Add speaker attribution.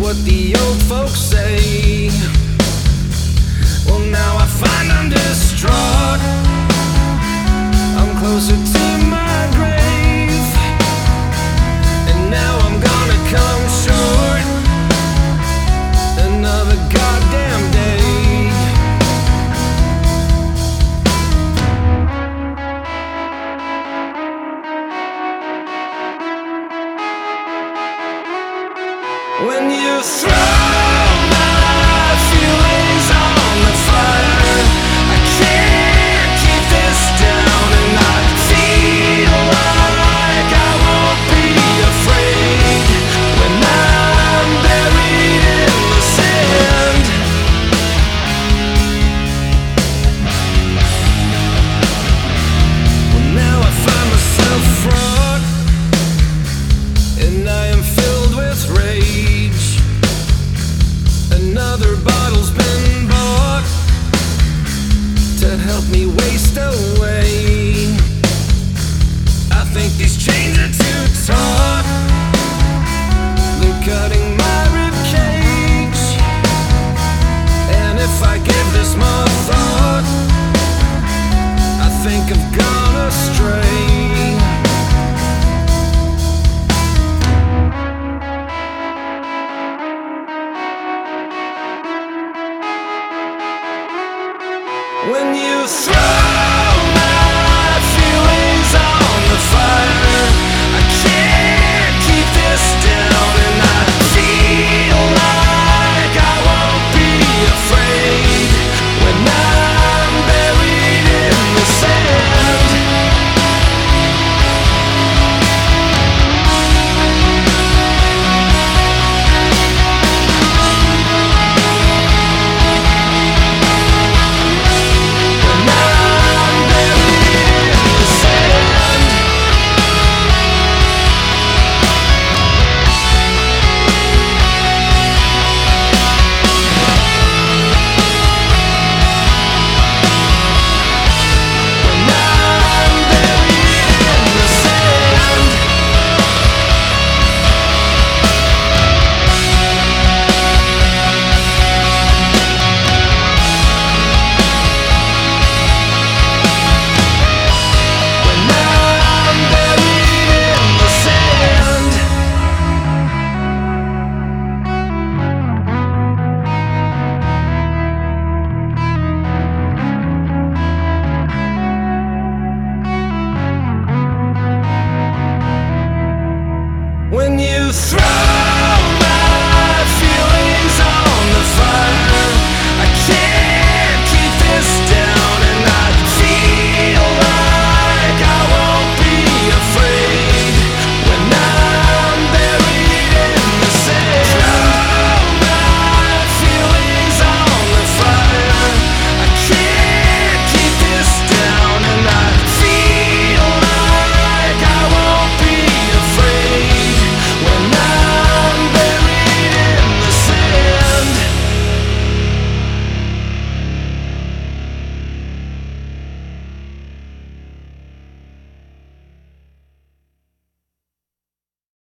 Speaker 1: what the old folks say. Well, now I find I'm distraught. I'm closer to my grave, and now I'm gonna come short another goddamn day. When you throw my feelings on the fire, I can't keep this down, and I feel like I won't be afraid when I'm buried in the sand. Well, now I find myself fraught, and I am filled with rage. Another bottle's been bought to help me waste away. I think these chains are too taut. They're cutting my ribcage, and if I give this more thought, I think I've gone astray. When you throw my feelings on the fire, I can't keep this down, and I feel like I won't be afraid when I'm buried in the sand. When you throw